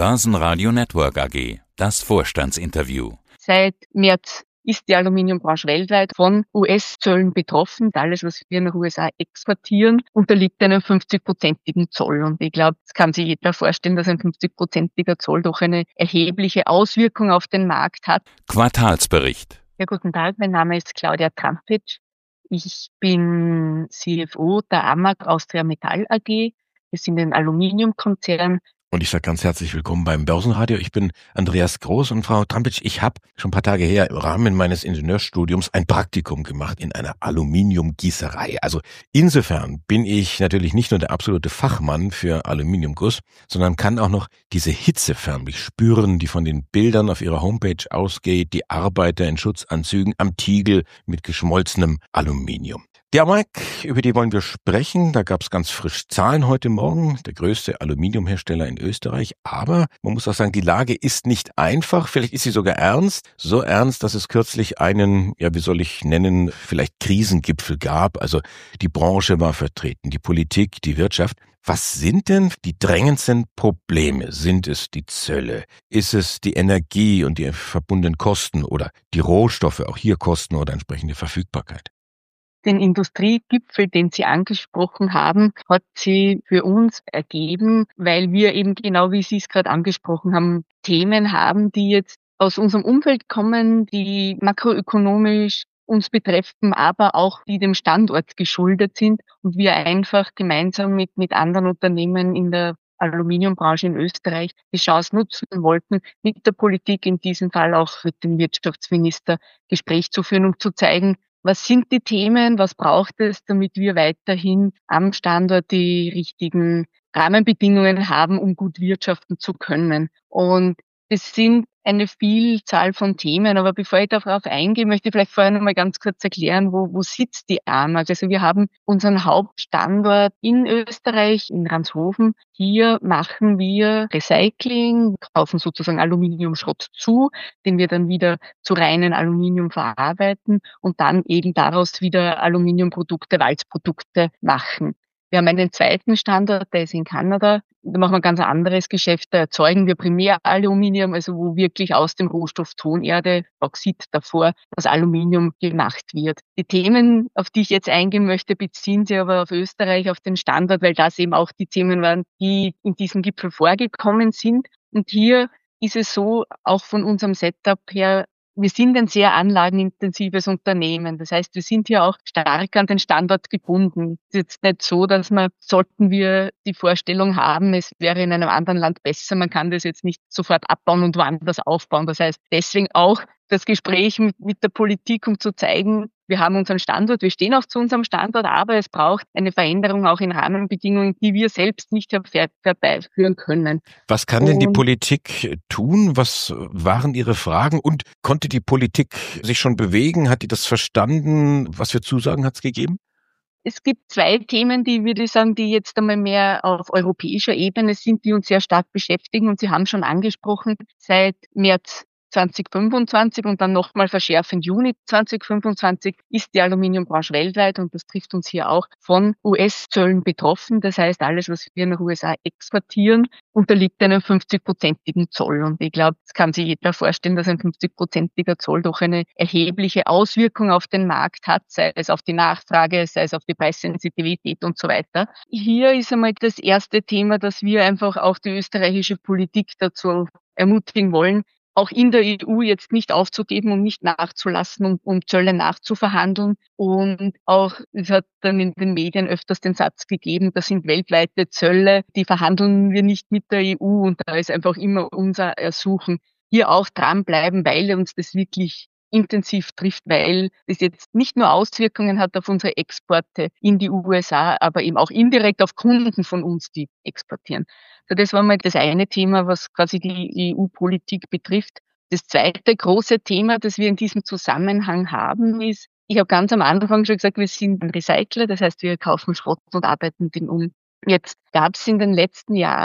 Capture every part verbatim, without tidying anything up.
Börsenradio Network A G, das Vorstandsinterview. Seit März ist die Aluminiumbranche weltweit von U S-Zöllen betroffen. Alles, was wir nach U S A exportieren, unterliegt einem fünfzig-prozentigen Zoll. Und ich glaube, es kann sich jeder vorstellen, dass ein fünfzig-prozentiger Zoll doch eine erhebliche Auswirkung auf den Markt hat. Quartalsbericht. Ja, guten Tag, mein Name ist Claudia Trampic. Ich bin C F O der A M A G Austria Metall A G. Wir sind ein Aluminiumkonzern. Und ich sage ganz herzlich willkommen beim Börsenradio. Ich bin Andreas Groß und Frau Trampic, ich habe schon ein paar Tage her im Rahmen meines Ingenieurstudiums ein Praktikum gemacht in einer Aluminiumgießerei. Also insofern bin ich natürlich nicht nur der absolute Fachmann für Aluminiumguss, sondern kann auch noch diese Hitze förmlich spüren, die von den Bildern auf ihrer Homepage ausgeht, die Arbeiter in Schutzanzügen am Tiegel mit geschmolzenem Aluminium. Die A M A G, über die wollen wir sprechen. Da gab es ganz frisch Zahlen heute Morgen, der größte Aluminiumhersteller in Österreich. Aber man muss auch sagen, die Lage ist nicht einfach. Vielleicht ist sie sogar ernst. So ernst, dass es kürzlich einen, ja wie soll ich nennen, vielleicht Krisengipfel gab. Also die Branche war vertreten, die Politik, die Wirtschaft. Was sind denn die drängendsten Probleme? Sind es die Zölle? Ist es die Energie und die verbundenen Kosten oder die Rohstoffe, auch hier Kosten oder entsprechende Verfügbarkeit? Den Industriegipfel, den Sie angesprochen haben, hat sie für uns ergeben, weil wir eben genau, wie Sie es gerade angesprochen haben, Themen haben, die jetzt aus unserem Umfeld kommen, die makroökonomisch uns betreffen, aber auch die dem Standort geschuldet sind und wir einfach gemeinsam mit, mit anderen Unternehmen in der Aluminiumbranche in Österreich die Chance nutzen wollten, mit der Politik, in diesem Fall auch mit dem Wirtschaftsminister, Gespräch zu führen, um zu zeigen, was sind die Themen, was braucht es, damit wir weiterhin am Standort die richtigen Rahmenbedingungen haben, um gut wirtschaften zu können. Und es sind eine Vielzahl von Themen, aber bevor ich darauf eingehe, möchte ich vielleicht vorher noch mal ganz kurz erklären, wo, wo sitzt die A M A G. Also wir haben unseren Hauptstandort in Österreich, in Ranshofen. Hier machen wir Recycling, kaufen sozusagen Aluminiumschrott zu, den wir dann wieder zu reinen Aluminium verarbeiten und dann eben daraus wieder Aluminiumprodukte, Walzprodukte machen. Wir haben einen zweiten Standort, der ist in Kanada. Da machen wir ein ganz anderes Geschäft. Da erzeugen wir Primäraluminium, also wo wirklich aus dem Rohstoff Tonerde, Bauxit davor, das Aluminium gemacht wird. Die Themen, auf die ich jetzt eingehen möchte, beziehen sich aber auf Österreich, auf den Standort, weil das eben auch die Themen waren, die in diesem Gipfel vorgekommen sind. Und hier ist es so, auch von unserem Setup her, wir sind ein sehr anlagenintensives Unternehmen. Das heißt, wir sind hier auch stark an den Standort gebunden. Es ist jetzt nicht so, dass man, sollten wir die Vorstellung haben, es wäre in einem anderen Land besser, man kann das jetzt nicht sofort abbauen und woanders aufbauen. Das heißt, deswegen auch das Gespräch mit, mit der Politik, um zu zeigen, wir haben unseren Standort, wir stehen auch zu unserem Standort, aber es braucht eine Veränderung auch in Rahmenbedingungen, die wir selbst nicht herbeiführen können. Was kann denn die Politik tun? Was waren Ihre Fragen? Und konnte die Politik sich schon bewegen? Hat die das verstanden? Was für Zusagen hat es gegeben? Es gibt zwei Themen, die, würde ich sagen, die jetzt einmal mehr auf europäischer Ebene sind, die uns sehr stark beschäftigen. Und Sie haben schon angesprochen, seit März zwanzig fünfundzwanzig und dann nochmal verschärfend Juni zwanzig fünfundzwanzig ist die Aluminiumbranche weltweit, und das trifft uns hier auch, von U S-Zöllen betroffen. Das heißt, alles, was wir nach U S A exportieren, unterliegt einem fünfzig-prozentigen Zoll. Und ich glaube, es kann sich jeder vorstellen, dass ein fünfzig-prozentiger Zoll doch eine erhebliche Auswirkung auf den Markt hat, sei es auf die Nachfrage, sei es auf die Preissensitivität und so weiter. Hier ist einmal das erste Thema, dass wir einfach auch die österreichische Politik dazu ermutigen wollen, auch in der E U jetzt nicht aufzugeben und nicht nachzulassen, um, um Zölle nachzuverhandeln. Und auch, es hat dann in den Medien öfters den Satz gegeben, das sind weltweite Zölle, die verhandeln wir nicht mit der E U, und da ist einfach immer unser Ersuchen, hier auch dranbleiben, weil uns das wirklich intensiv trifft, weil das jetzt nicht nur Auswirkungen hat auf unsere Exporte in die U S A, aber eben auch indirekt auf Kunden von uns, die exportieren. So, das war mal das eine Thema, was quasi die E U-Politik betrifft. Das zweite große Thema, das wir in diesem Zusammenhang haben, ist, ich habe ganz am Anfang schon gesagt, wir sind ein Recycler, das heißt, wir kaufen Schrott und arbeiten den um. Jetzt gab es in den letzten Jahren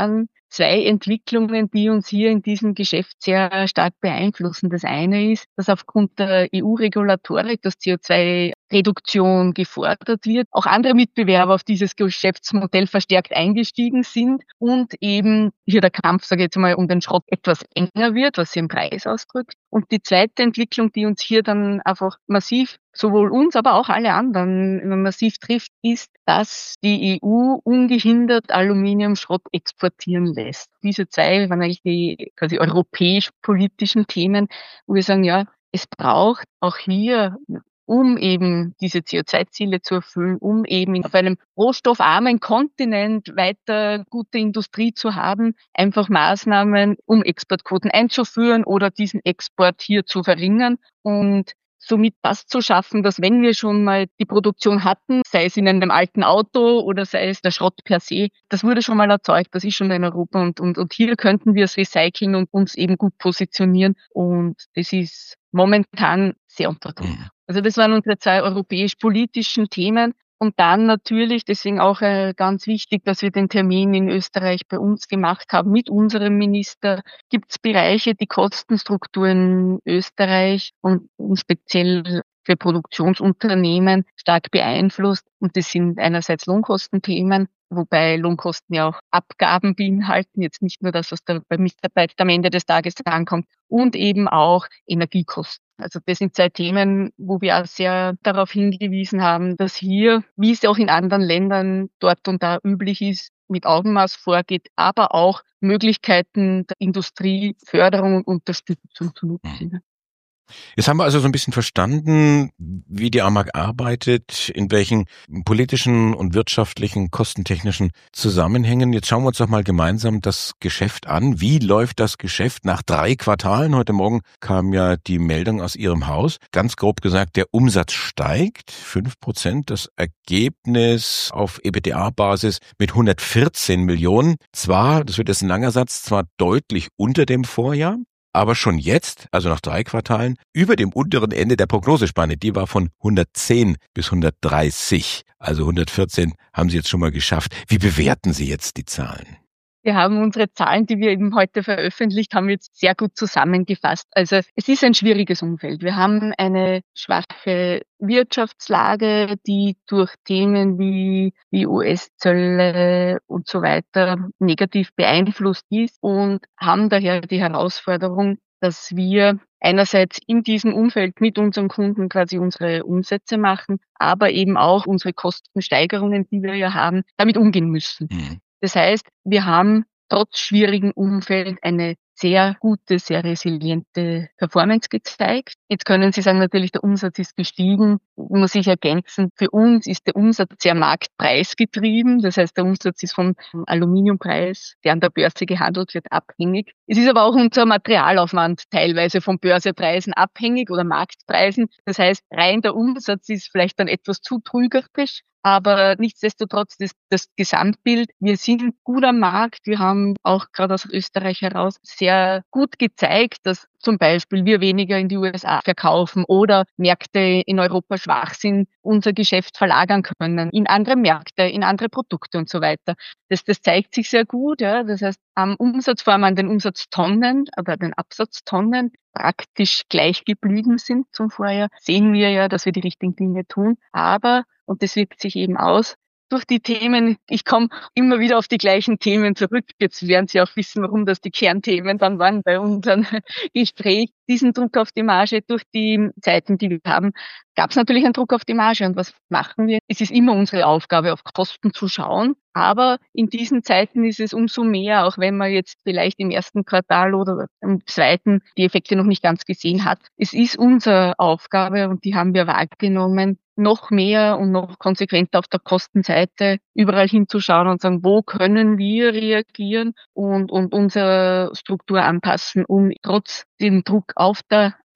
zwei Entwicklungen, die uns hier in diesem Geschäft sehr stark beeinflussen. Das eine ist, dass aufgrund der E U-Regulatorik das C O zwei Reduktion gefordert wird, auch andere Mitbewerber auf dieses Geschäftsmodell verstärkt eingestiegen sind und eben hier der Kampf, sage ich jetzt mal, um den Schrott etwas enger wird, was sich im Preis ausdrückt. Und die zweite Entwicklung, die uns hier dann einfach massiv, sowohl uns, aber auch alle anderen massiv trifft, ist, dass die E U ungehindert Aluminiumschrott exportieren lässt. Diese zwei waren eigentlich die quasi europäisch-politischen Themen, wo wir sagen, ja, es braucht auch hier, um eben diese C O zwei Ziele zu erfüllen, um eben auf einem rohstoffarmen Kontinent weiter gute Industrie zu haben, einfach Maßnahmen, um Exportquoten einzuführen oder diesen Export hier zu verringern und somit das zu schaffen, dass wenn wir schon mal die Produktion hatten, sei es in einem alten Auto oder sei es der Schrott per se, das wurde schon mal erzeugt, das ist schon in Europa und, und, und hier könnten wir es recyceln und uns eben gut positionieren und das ist momentan sehr unter Druck. Also das waren unsere zwei europäisch-politischen Themen. Und dann natürlich, deswegen auch äh, ganz wichtig, dass wir den Termin in Österreich bei uns gemacht haben mit unserem Minister. Gibt es Bereiche, die Kostenstruktur in Österreich und speziell für Produktionsunternehmen stark beeinflusst. Und das sind einerseits Lohnkostenthemen, wobei Lohnkosten ja auch Abgaben beinhalten, jetzt nicht nur das, was da beim Mitarbeiter am Ende des Tages ankommt, und eben auch Energiekosten. Also das sind zwei Themen, wo wir auch sehr darauf hingewiesen haben, dass hier, wie es auch in anderen Ländern dort und da üblich ist, mit Augenmaß vorgeht, aber auch Möglichkeiten der Industrieförderung und Unterstützung zu nutzen. Jetzt haben wir also so ein bisschen verstanden, wie die A M A G arbeitet, in welchen politischen und wirtschaftlichen, kostentechnischen Zusammenhängen. Jetzt schauen wir uns doch mal gemeinsam das Geschäft an. Wie läuft das Geschäft nach drei Quartalen? Heute Morgen kam ja die Meldung aus Ihrem Haus. Ganz grob gesagt, der Umsatz steigt, fünf Prozent. Das Ergebnis auf E B T A-Basis mit hundertvierzehn Millionen. Zwar, das wird jetzt ein langer Satz, zwar deutlich unter dem Vorjahr, aber schon jetzt, also nach drei Quartalen, über dem unteren Ende der Prognosespanne. Die war von hundertzehn bis hundertdreißig. Also hundertvierzehn haben Sie jetzt schon mal geschafft. Wie bewerten Sie jetzt die Zahlen? Wir haben unsere Zahlen, die wir eben heute veröffentlicht haben, jetzt sehr gut zusammengefasst. Also es ist ein schwieriges Umfeld. Wir haben eine schwache Wirtschaftslage, die durch Themen wie, wie U S-Zölle und so weiter negativ beeinflusst ist und haben daher die Herausforderung, dass wir einerseits in diesem Umfeld mit unseren Kunden quasi unsere Umsätze machen, aber eben auch unsere Kostensteigerungen, die wir ja haben, damit umgehen müssen. Mhm. Das heißt, wir haben trotz schwierigen Umfeld eine sehr gute, sehr resiliente Performance gezeigt. Jetzt können Sie sagen, natürlich, der Umsatz ist gestiegen. Muss ich ergänzen, für uns ist der Umsatz sehr marktpreisgetrieben. Das heißt, der Umsatz ist vom Aluminiumpreis, der an der Börse gehandelt wird, abhängig. Es ist aber auch unser Materialaufwand teilweise von Börsepreisen abhängig oder Marktpreisen. Das heißt, rein der Umsatz ist vielleicht dann etwas zu trügerisch. Aber nichtsdestotrotz, das, das Gesamtbild, wir sind gut am Markt. Wir haben auch gerade aus Österreich heraus sehr gut gezeigt, dass zum Beispiel wir weniger in die U S A verkaufen oder Märkte in Europa schwach sind, unser Geschäft verlagern können in andere Märkte, in andere Produkte und so weiter. Das, das zeigt sich sehr gut. Ja. Das heißt, am Umsatz, vor allem an den Umsatztonnen oder den Absatztonnen praktisch gleich geblieben sind zum Vorjahr, sehen wir ja, dass wir die richtigen Dinge tun. Aber, und das wirkt sich eben aus, durch die Themen, ich komme immer wieder auf die gleichen Themen zurück. Jetzt werden Sie auch wissen, warum das die Kernthemen dann waren bei unserem Gespräch. Diesen Druck auf die Marge durch die Zeiten, die wir haben, gab es natürlich einen Druck auf die Marge. Und was machen wir? Es ist immer unsere Aufgabe, auf Kosten zu schauen. Aber in diesen Zeiten ist es umso mehr, auch wenn man jetzt vielleicht im ersten Quartal oder im zweiten die Effekte noch nicht ganz gesehen hat. Es ist unsere Aufgabe und die haben wir wahrgenommen, noch mehr und noch konsequenter auf der Kostenseite überall hinzuschauen und sagen, wo können wir reagieren und, und unsere Struktur anpassen, um trotz dem Druck auf der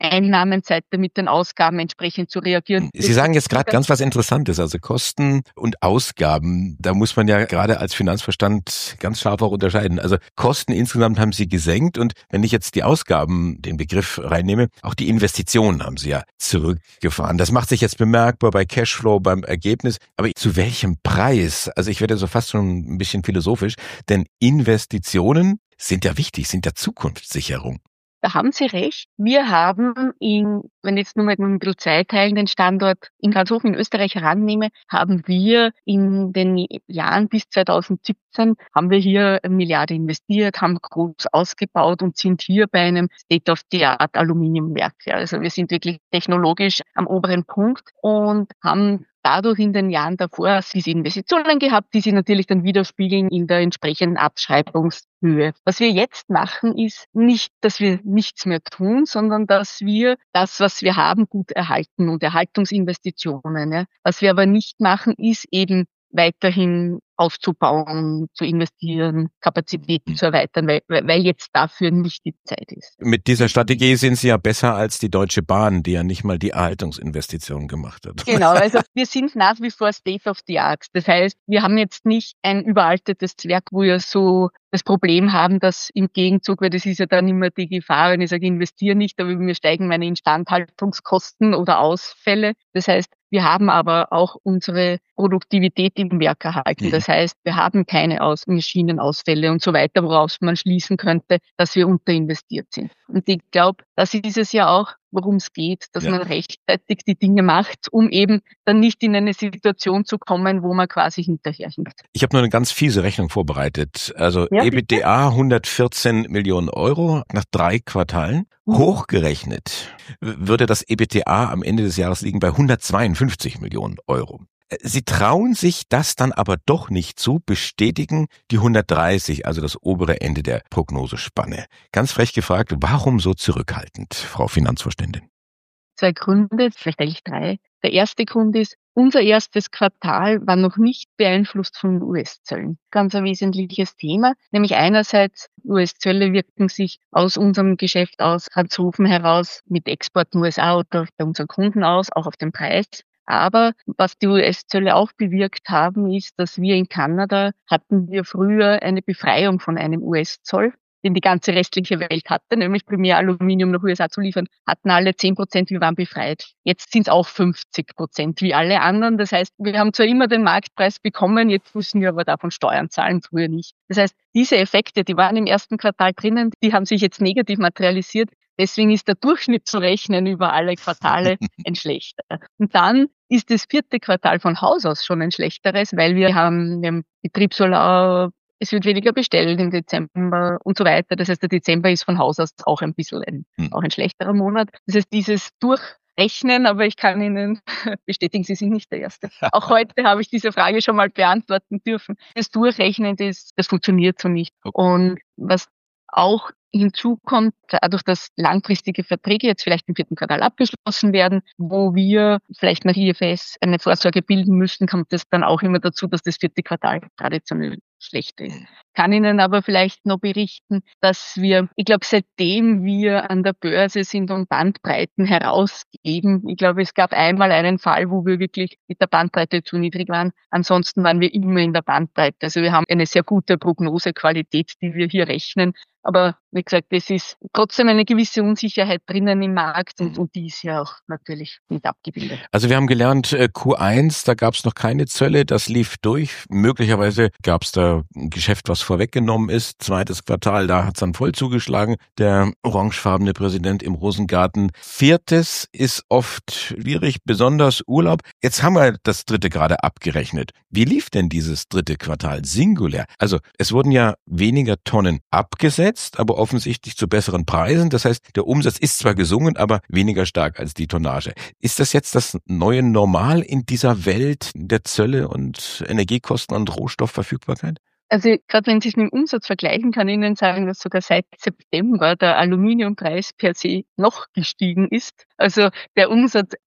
Einnahmenseite mit den Ausgaben entsprechend zu reagieren. Sie sagen jetzt gerade ganz was Interessantes, also Kosten und Ausgaben. Da muss man ja gerade als Finanzverstand ganz scharf auch unterscheiden. Also Kosten insgesamt haben Sie gesenkt und wenn ich jetzt die Ausgaben, den Begriff reinnehme, auch die Investitionen haben Sie ja zurückgefahren. Das macht sich jetzt bemerkbar bei Cashflow, beim Ergebnis. Aber zu welchem Preis? Also ich werde so fast schon ein bisschen philosophisch, denn Investitionen sind ja wichtig, sind ja Zukunftssicherung. Da haben Sie recht. Wir haben in, wenn ich jetzt nur mal ein bisschen Zeit teilen, den Standort in Ranshofen in Österreich herannehme, haben wir in den Jahren bis zweitausendsiebzehn haben wir hier eine Milliarde investiert, haben groß ausgebaut und sind hier bei einem State-of-the-Art Aluminiumwerk. Ja, also wir sind wirklich technologisch am oberen Punkt und haben dadurch in den Jahren davor diese Investitionen gehabt, die sich natürlich dann widerspiegeln in der entsprechenden Abschreibungshöhe. Was wir jetzt machen, ist nicht, dass wir nichts mehr tun, sondern dass wir das, was wir haben, gut erhalten und Erhaltungsinvestitionen. Ja. Was wir aber nicht machen, ist eben weiterhin aufzubauen, zu investieren, Kapazitäten zu erweitern, weil, weil jetzt dafür nicht die Zeit ist. Mit dieser Strategie sind Sie ja besser als die Deutsche Bahn, die ja nicht mal die Erhaltungsinvestitionen gemacht hat. Genau, also wir sind nach wie vor State of the Art. Das heißt, wir haben jetzt nicht ein überaltetes Werk, wo wir so das Problem haben, dass im Gegenzug, weil das ist ja dann immer die Gefahr, wenn ich sage, investiere nicht, aber mir steigen meine Instandhaltungskosten oder Ausfälle. Das heißt, wir haben aber auch unsere Produktivität im Werk erhalten. Das heißt, wir haben keine Aus- Maschinenausfälle und so weiter, woraus man schließen könnte, dass wir unterinvestiert sind. Und ich glaube, das ist es ja auch, worum es geht, dass ja. man rechtzeitig die Dinge macht, um eben dann nicht in eine Situation zu kommen, wo man quasi hinterherhinkt. Ich habe nur eine ganz fiese Rechnung vorbereitet. Also ja, EBITDA hundertvierzehn Millionen Euro nach drei Quartalen. Hochgerechnet würde das EBITDA am Ende des Jahres liegen bei hundertzweiundfünfzig Millionen Euro. Sie trauen sich das dann aber doch nicht zu, bestätigen die hundertdreißig, also das obere Ende der Prognosespanne. Ganz frech gefragt, warum so zurückhaltend, Frau Finanzvorständin? Zwei Gründe, vielleicht eigentlich drei. Der erste Grund ist, unser erstes Quartal war noch nicht beeinflusst von U S-Zöllen. Ganz ein wesentliches Thema, nämlich einerseits U S-Zölle wirken sich aus unserem Geschäft aus Ranshofen heraus mit Exporten U S A oder bei unseren Kunden aus, auch auf den Preis. Aber was die U S-Zölle auch bewirkt haben, ist, dass wir in Kanada hatten wir früher eine Befreiung von einem U S-Zoll, den die ganze restliche Welt hatte, nämlich primär Aluminium nach U S A zu liefern, hatten alle zehn Prozent, wir waren befreit. Jetzt sind es auch fünfzig Prozent wie alle anderen. Das heißt, wir haben zwar immer den Marktpreis bekommen, jetzt müssen wir aber davon Steuern zahlen, früher nicht. Das heißt, diese Effekte, die waren im ersten Quartal drinnen, die haben sich jetzt negativ materialisiert. Deswegen ist der Durchschnitt zu rechnen über alle Quartale ein schlechterer. Und dann ist das vierte Quartal von Haus aus schon ein schlechteres, weil wir haben, wir haben Betriebsurlaub, es wird weniger bestellt im Dezember und so weiter. Das heißt, der Dezember ist von Haus aus auch ein bisschen ein, hm. auch ein schlechterer Monat. Das heißt, dieses Durchrechnen, aber ich kann Ihnen bestätigen, Sie sind nicht der Erste. Auch heute habe ich diese Frage schon mal beantworten dürfen. Das Durchrechnen, das, das funktioniert so nicht. Und was auch hinzukommt, dadurch, dass langfristige Verträge jetzt vielleicht im vierten Quartal abgeschlossen werden, wo wir vielleicht nach I F S eine Vorsorge bilden müssen, kommt es dann auch immer dazu, dass das vierte Quartal traditionell schlecht ist. Kann Ihnen aber vielleicht noch berichten, dass wir, ich glaube, seitdem wir an der Börse sind und Bandbreiten herausgeben, ich glaube, es gab einmal einen Fall, wo wir wirklich mit der Bandbreite zu niedrig waren. Ansonsten waren wir immer in der Bandbreite. Also wir haben eine sehr gute Prognosequalität, die wir hier rechnen. Aber wie gesagt, es ist trotzdem eine gewisse Unsicherheit drinnen im Markt und, und die ist ja auch natürlich nicht abgebildet. Also wir haben gelernt, Q eins, da gab es noch keine Zölle, das lief durch. Möglicherweise gab es da ein Geschäft, was vorweggenommen ist. Zweites Quartal, da hat es dann voll zugeschlagen, der orangefarbene Präsident im Rosengarten. Viertes ist oft schwierig, besonders Urlaub. Jetzt haben wir das dritte gerade abgerechnet. Wie lief denn dieses dritte Quartal singulär? Also es wurden ja weniger Tonnen abgesetzt, aber offensichtlich zu besseren Preisen. Das heißt, der Umsatz ist zwar gesungen, aber weniger stark als die Tonnage. Ist das jetzt das neue Normal in dieser Welt der Zölle und Energiekosten und Rohstoffverfügbarkeit? Also gerade wenn Sie es mit dem Umsatz vergleichen, kann ich Ihnen sagen, dass sogar seit September der Aluminiumpreis per se noch gestiegen ist. Also der Umsatz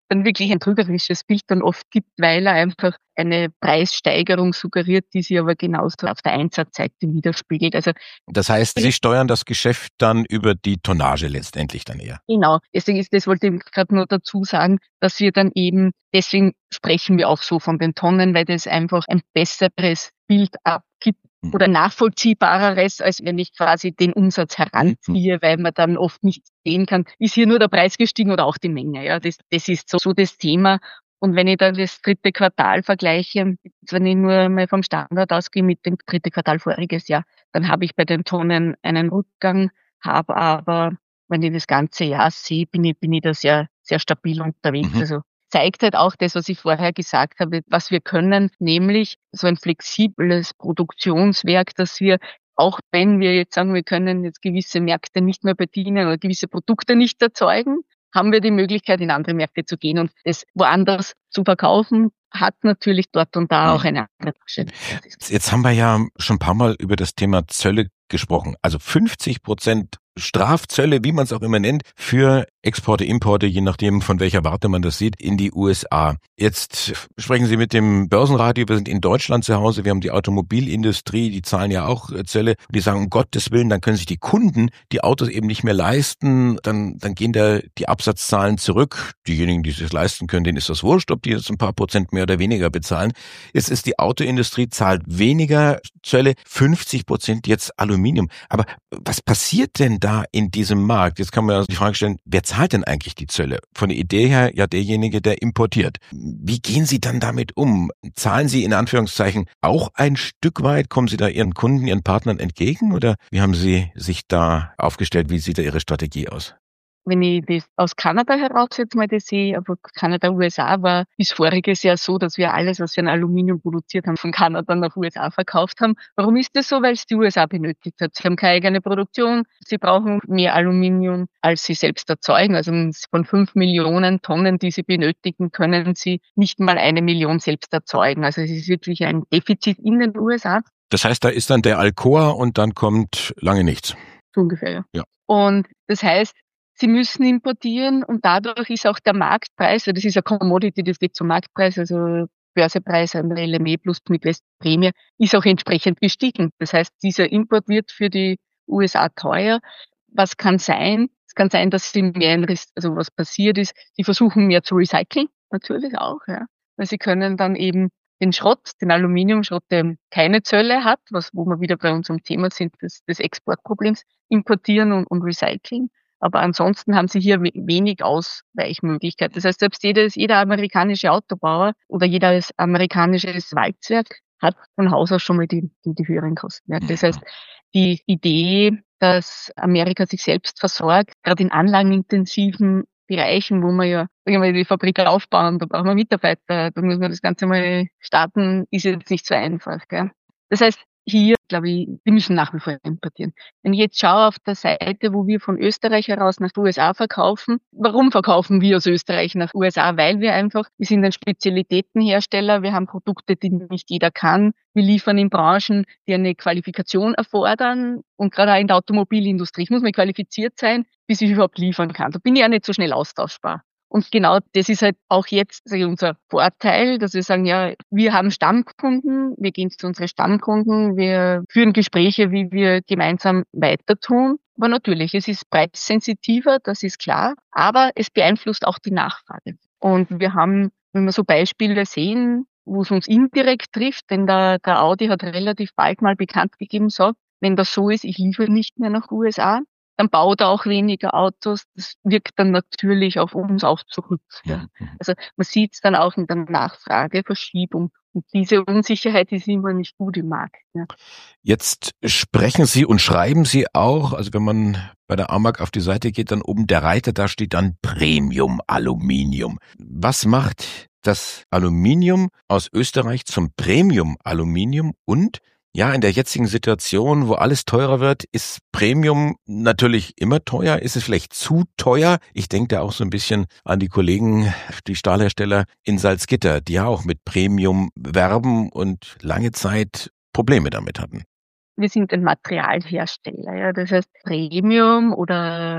dann wirklich ein trügerisches Bild dann oft gibt, weil er einfach eine Preissteigerung suggeriert, die sich aber genauso auf der Einsatzseite widerspiegelt. Also das heißt, Sie steuern das Geschäft dann über die Tonnage letztendlich dann eher. Genau, deswegen ist das, wollte ich gerade nur dazu sagen, dass wir dann eben, deswegen sprechen wir auch so von den Tonnen, weil das einfach ein besseres Bild abgibt oder nachvollziehbareres, als wenn ich quasi den Umsatz heranziehe, weil man dann oft nicht sehen kann, ist hier nur der Preis gestiegen oder auch die Menge. Ja, das, das ist so, so das Thema. Und wenn ich dann das dritte Quartal vergleiche, wenn ich nur mal vom Standard ausgehe mit dem dritten Quartal voriges Jahr, dann habe ich bei den Tonnen einen Rückgang, habe aber, wenn ich das ganze Jahr sehe, bin ich, bin ich da sehr, sehr stabil unterwegs. Mhm. Also zeigt halt auch das, was ich vorher gesagt habe, was wir können, nämlich so ein flexibles Produktionswerk, dass wir, auch wenn wir jetzt sagen, wir können jetzt gewisse Märkte nicht mehr bedienen oder gewisse Produkte nicht erzeugen, haben wir die Möglichkeit, in andere Märkte zu gehen und es woanders zu verkaufen, hat natürlich dort und da auch eine andere Tasche. Jetzt haben wir ja schon ein paar Mal über das Thema Zölle gesprochen. Also fünfzig Prozent Strafzölle, wie man es auch immer nennt, für Exporte, Importe, je nachdem, von welcher Warte man das sieht, in die U S A. Jetzt sprechen Sie mit dem Börsenradio, wir sind in Deutschland zu Hause, wir haben die Automobilindustrie, die zahlen ja auch Zölle. Die sagen, um Gottes Willen, dann können sich die Kunden die Autos eben nicht mehr leisten, dann, dann gehen da die Absatzzahlen zurück. Diejenigen, die sich das leisten können, denen ist das wurscht, ob die jetzt ein paar Prozent mehr oder weniger bezahlen. Jetzt ist die Autoindustrie, zahlt weniger Zölle, fünfzig Prozent jetzt Aluminium. Aber was passiert denn da in diesem Markt? Jetzt kann man also die Frage stellen, wer zahlt denn eigentlich die Zölle? Von der Idee her ja derjenige, der importiert. Wie gehen Sie dann damit um? Zahlen Sie in Anführungszeichen auch ein Stück weit? Kommen Sie da Ihren Kunden, Ihren Partnern entgegen? Oder wie haben Sie sich da aufgestellt? Wie sieht da Ihre Strategie aus? Wenn ich das aus Kanada heraus jetzt mal das sehe, aber Kanada, U S A war bis voriges Jahr so, dass wir alles, was wir an Aluminium produziert haben, von Kanada nach U S A verkauft haben. Warum ist das so? Weil es die U S A benötigt hat. Sie haben keine eigene Produktion. Sie brauchen mehr Aluminium, als sie selbst erzeugen. Also von fünf Millionen Tonnen, die sie benötigen, können sie nicht mal eine Million selbst erzeugen. Also es ist wirklich ein Defizit in den U S A. Das heißt, da ist dann der Alcoa und dann kommt lange nichts. So ungefähr, ja. Ja. Und das heißt, sie müssen importieren und dadurch ist auch der Marktpreis, das ist ein Commodity, das geht zum Marktpreis, also Börsepreis an der L M E plus Midwest-Prämie, ist auch entsprechend gestiegen. Das heißt, dieser Import wird für die U S A teuer. Was kann sein? Es kann sein, dass sie mehr in Riss, also was passiert ist, sie versuchen mehr zu recyceln, natürlich auch, ja. Weil sie können dann eben den Schrott, den Aluminiumschrott, der keine Zölle hat, was, wo wir wieder bei unserem Thema sind, des, des Exportproblems, importieren und, und recyceln. Aber ansonsten haben sie hier wenig Ausweichmöglichkeit. Das heißt, selbst jedes, jeder amerikanische Autobauer oder jedes amerikanisches Walzwerk hat von Haus aus schon mal die, die, die höheren Kosten. Ja. Das heißt, die Idee, dass Amerika sich selbst versorgt, gerade in anlagenintensiven Bereichen, wo man ja irgendwie die Fabrik aufbauen, da brauchen wir Mitarbeiter, da muss man das Ganze mal starten, ist jetzt nicht so einfach. Gell? Das heißt, hier, glaube ich, wir müssen nach wie vor importieren. Wenn ich jetzt schaue auf der Seite, wo wir von Österreich heraus nach U S A verkaufen, warum verkaufen wir aus Österreich nach U S A? Weil wir einfach, wir sind ein Spezialitätenhersteller, wir haben Produkte, die nicht jeder kann. Wir liefern in Branchen, die eine Qualifikation erfordern. Und gerade auch in der Automobilindustrie, ich muss mal qualifiziert sein, bis ich überhaupt liefern kann. Da bin ich auch nicht so schnell austauschbar. Und genau das ist halt auch jetzt sage ich, unser Vorteil, dass wir sagen, ja, wir haben Stammkunden, wir gehen zu unseren Stammkunden, wir führen Gespräche, wie wir gemeinsam weiter tun. Aber natürlich, es ist preissensitiver, das ist klar, aber es beeinflusst auch die Nachfrage. Und wir haben, wenn wir so Beispiele sehen, wo es uns indirekt trifft, denn der, der Audi hat relativ bald mal bekannt gegeben, so, wenn das so ist, ich liefere nicht mehr nach U S A, dann baut er auch weniger Autos. Das wirkt dann natürlich auf uns auch zurück. Ja. Also man sieht es dann auch in der Nachfrageverschiebung. Und diese Unsicherheit ist immer nicht gut im Markt. Ja. Jetzt sprechen Sie und schreiben Sie auch, also wenn man bei der A M A G auf die Seite geht, dann oben der Reiter, da steht dann Premium Aluminium. Was macht das Aluminium aus Österreich zum Premium Aluminium und ja, in der jetzigen Situation, wo alles teurer wird, ist Premium natürlich immer teuer. Ist es vielleicht zu teuer? Ich denke da auch so ein bisschen an die Kollegen, die Stahlhersteller in Salzgitter, die ja auch mit Premium werben und lange Zeit Probleme damit hatten. Wir sind ein Materialhersteller. Ja. Das heißt, Premium oder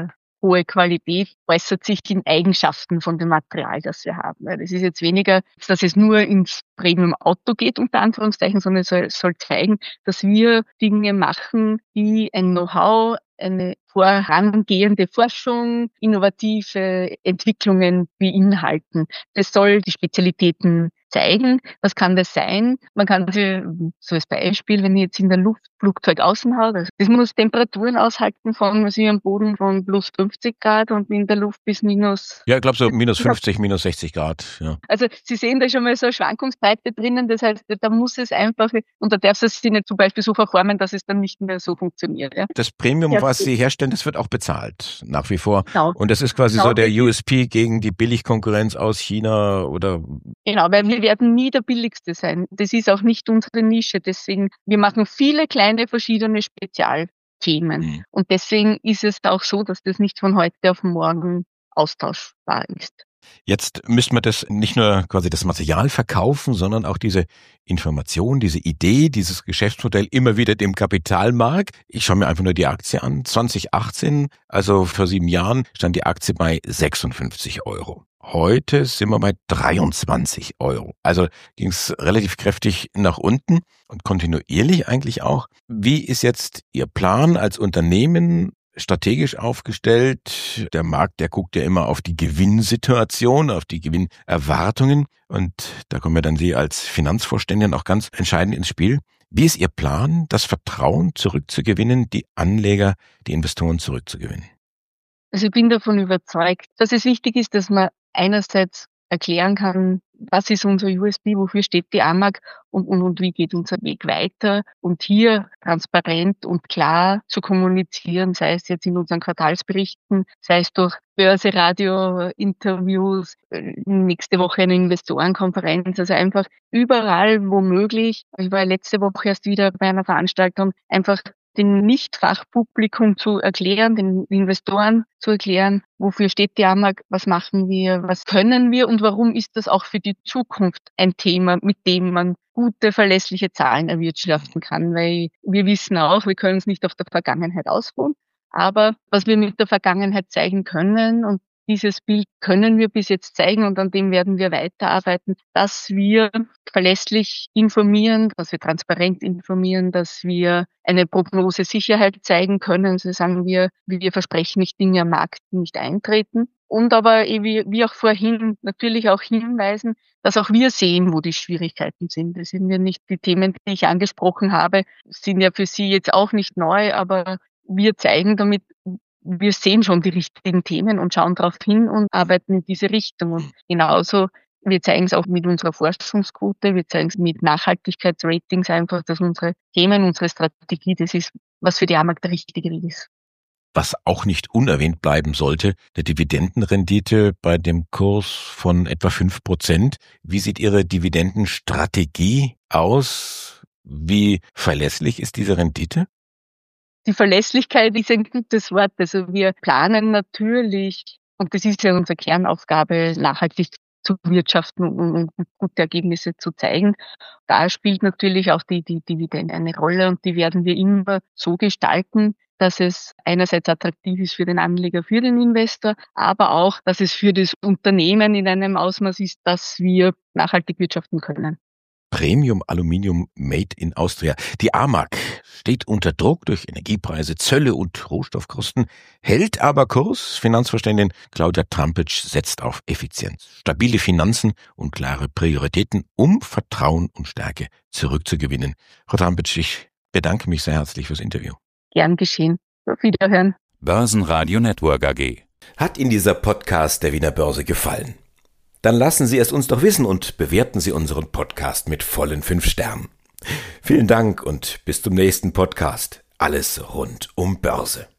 hohe Qualität äußert sich in Eigenschaften von dem Material, das wir haben. Das ist jetzt weniger, dass es nur ins Premium-Auto geht, unter Anführungszeichen, sondern es soll, soll zeigen, dass wir Dinge machen, die ein Know-how, eine vorangehende Forschung, innovative Entwicklungen beinhalten. Das soll die Spezialitäten zeigen. Was kann das sein? Man kann sie, so als Beispiel, wenn ich jetzt in der Luft Flugzeug außen habe, das muss Temperaturen aushalten von, also am Boden von plus fünfzig Grad und in der Luft bis minus... Ja, ich glaube so minus fünfzig, minus sechzig Grad. Ja. Also Sie sehen da schon mal so eine Schwankungsbreite drinnen, das heißt, da muss es einfach, und da darf es sich nicht zum Beispiel so verformen, dass es dann nicht mehr so funktioniert. Ja. Das Premium, ja, was Sie herstellen, das wird auch bezahlt, nach wie vor. Genau. Und das ist quasi genau. so der U S P gegen die Billigkonkurrenz aus China oder... Genau, weil wir werden nie der Billigste sein. Das ist auch nicht unsere Nische. Deswegen, wir machen viele kleine verschiedene Spezialthemen. Mhm. Und deswegen ist es auch so, dass das nicht von heute auf morgen austauschbar ist. Jetzt müsste man das nicht nur quasi das Material verkaufen, sondern auch diese Information, diese Idee, dieses Geschäftsmodell immer wieder dem Kapitalmarkt. Ich schaue mir einfach nur die Aktie an. zwanzig achtzehn, also vor sieben Jahren, stand die Aktie bei sechsundfünfzig Euro. Heute sind wir bei dreiundzwanzig Euro. Also ging es relativ kräftig nach unten und kontinuierlich eigentlich auch. Wie ist jetzt Ihr Plan als Unternehmen strategisch aufgestellt? Der Markt, der guckt ja immer auf die Gewinnsituation, auf die Gewinnerwartungen. Und da kommen ja dann Sie als Finanzvorständin auch ganz entscheidend ins Spiel. Wie ist Ihr Plan, das Vertrauen zurückzugewinnen, die Anleger, die Investoren zurückzugewinnen? Also ich bin davon überzeugt, dass es wichtig ist, dass man einerseits erklären kann, was ist unser U S P, wofür steht die A M A G und, und, und wie geht unser Weg weiter. Und hier transparent und klar zu kommunizieren, sei es jetzt in unseren Quartalsberichten, sei es durch Börse, Radio, Interviews, nächste Woche eine Investorenkonferenz, also einfach überall, wo möglich. Ich war letzte Woche erst wieder bei einer Veranstaltung, einfach den Nicht-Fachpublikum zu erklären, den Investoren zu erklären, wofür steht die A M A G, was machen wir, was können wir und warum ist das auch für die Zukunft ein Thema, mit dem man gute, verlässliche Zahlen erwirtschaften kann, weil wir wissen auch, wir können es nicht auf der Vergangenheit ausruhen, aber was wir mit der Vergangenheit zeigen können, und dieses Bild können wir bis jetzt zeigen und an dem werden wir weiterarbeiten, dass wir verlässlich informieren, dass wir transparent informieren, dass wir eine Prognosesicherheit zeigen können. So sagen wir, wir versprechen nicht Dinge am Markt, die nicht eintreten. Und aber wie, wie auch vorhin natürlich auch hinweisen, dass auch wir sehen, wo die Schwierigkeiten sind. Das sind ja nicht die Themen, die ich angesprochen habe, sind ja für Sie jetzt auch nicht neu, aber wir zeigen damit, wir sehen schon die richtigen Themen und schauen darauf hin und arbeiten in diese Richtung. Und genauso, wir zeigen es auch mit unserer Forschungsquote, wir zeigen es mit Nachhaltigkeitsratings einfach, dass unsere Themen, unsere Strategie, das ist, was für die A M A G der richtige Weg ist. Was auch nicht unerwähnt bleiben sollte, eine Dividendenrendite bei dem Kurs von etwa fünf Prozent. Wie sieht Ihre Dividendenstrategie aus? Wie verlässlich ist diese Rendite? Die Verlässlichkeit ist ein gutes Wort. Also wir planen natürlich, und das ist ja unsere Kernaufgabe, nachhaltig zu wirtschaften und gute Ergebnisse zu zeigen. Da spielt natürlich auch die, die Dividende eine Rolle und die werden wir immer so gestalten, dass es einerseits attraktiv ist für den Anleger, für den Investor, aber auch, dass es für das Unternehmen in einem Ausmaß ist, dass wir nachhaltig wirtschaften können. Premium Aluminium Made in Austria. Die A M A G steht unter Druck durch Energiepreise, Zölle und Rohstoffkosten, hält aber Kurs. Finanzvorständin Claudia Trampitsch setzt auf Effizienz, stabile Finanzen und klare Prioritäten, um Vertrauen und Stärke zurückzugewinnen. Frau Trampitsch, ich bedanke mich sehr herzlich fürs Interview. Gern geschehen. Auf Wiederhören. Börsenradio Network A G. Hat Ihnen dieser Podcast der Wiener Börse gefallen? Dann lassen Sie es uns doch wissen und bewerten Sie unseren Podcast mit vollen fünf Sternen. Vielen Dank und bis zum nächsten Podcast. Alles rund um Börse.